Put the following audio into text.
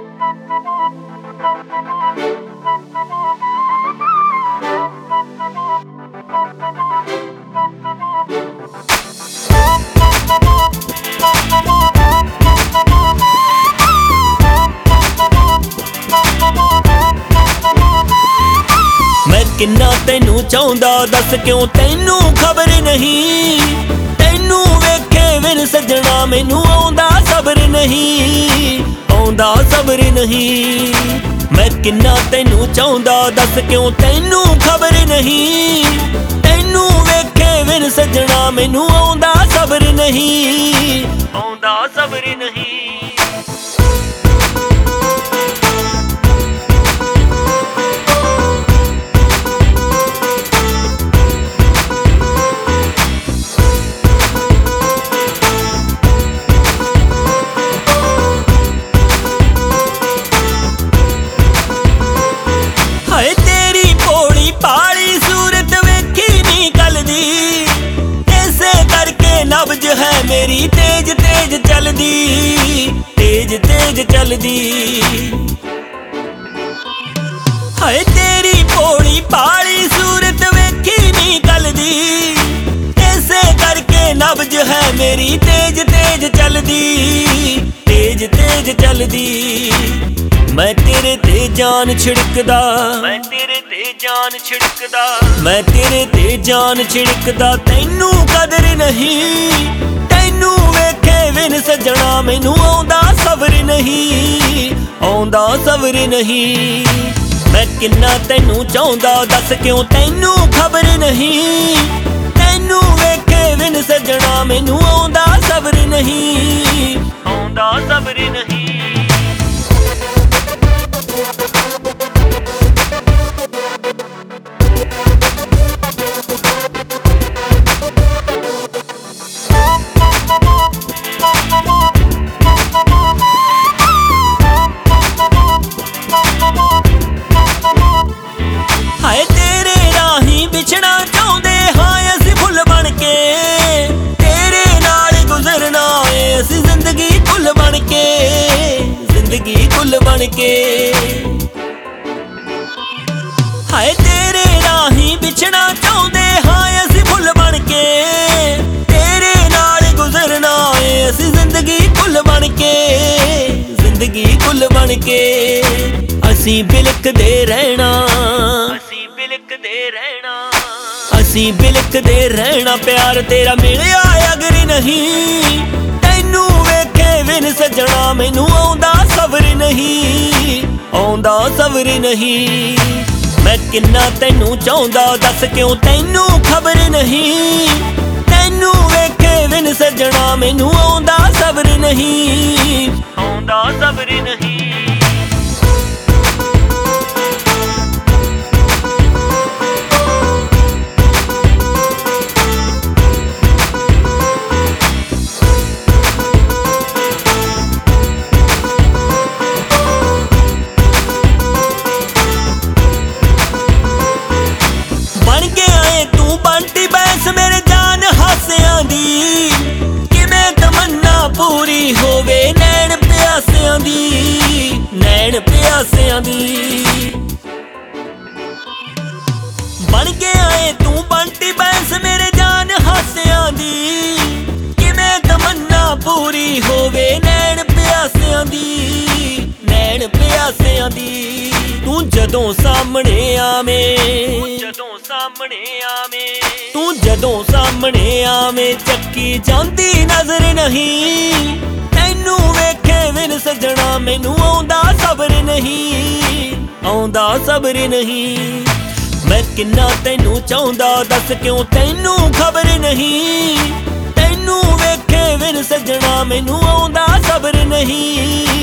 किन्ना तैनू चाहुंदा दस क्यों तैनू खबर नहीं। तैनू वेखे बिन सजना मैनू आउंदा सब्र नहीं, आउंदा सब्र नहीं। मैं किन्ना तैनू चाहुंदा दस क्यों तैनू खबर नहीं। तैनू वेखे बिन सजना मैनू आउंदा सब्र नहीं, आउंदा सब्र नहीं। नब्ज है मेरी तेज तेज चलदी, तेज तेज चलदी। हाय तेरी भोली भाली सूरत वेखी नी कलदी, ऐसे करके नब्ज है मेरी तेज तेज चलदी, तेज तेज चलदी। मैं तेरे ते जान छिड़कदा, मैं तेरे ते जान छिड़कदा, मैं तेरे ते जान छिड़कदा। तैनू कदर नहीं, तैनू वेखे बिन सजना मैनू आउंदा सब्र नहीं, आउंदा सब्र नहीं। मैं किन्ना तैनू चाहुंदा दस क्यों तैनू खबर नहीं। तैनू वेखे बिन सजना मैनू आउंदा सब्र नहीं, आउंदा सब्र नहीं। हाय तेरे राही बिछड़ा चाहुंदे हां असीं फुल बन के, तेरे नाल गुजरना है असीं जिंदगी कुल बन के, जिंदगी कुल बन के। हाय तेरे राही बिछड़ा चाहुंदे हां असीं फुल बन के, तेरे नाल गुजरना है असीं जिंदगी कुल बन के, जिंदगी कुल बन के। असीं बिलकदे रहना, असीं बिलकदे रहना, असीं बिलकदे रहना। प्यार तेरा मिलिया अगर नहीं। तैनू वेखे बिन सजना मैनू आउंदा सब्र नहीं, आउंदा सब्र नहीं। मैं किन्ना तैनू चाहुंदा दस क्यों तैनू खबर नहीं। तैनू वेखे बिन सजना मैनू आउंदा सब्र नहीं, आउंदा सब्र नहीं। बन गया है तू बंटी बैस मेरे जान हासियां दी, किवें तमन्ना पूरी होवे नैन प्यासियां दी, नैन प्यासियां दी। बन गया है तू बंटी बैस मेरे जान हासियां दी, किवें तमन्ना पूरी होवे नैन प्यासियां दी, नैन प्यासियां दी। तू जदों सामने आवें, जदों सामने आवें, तू जदों सामने आवें चक्की जांदी नजर नहीं। तैनू वेखे बिन सजना मैनू आउंदा सब्र नहीं, आउंदा सब्र नहीं। मैं किन्ना तैनू चाहुंदा दस क्यों तैनू खबर नहीं। तैनू वेखे बिन सजना मैनू आउंदा सब्र नहीं,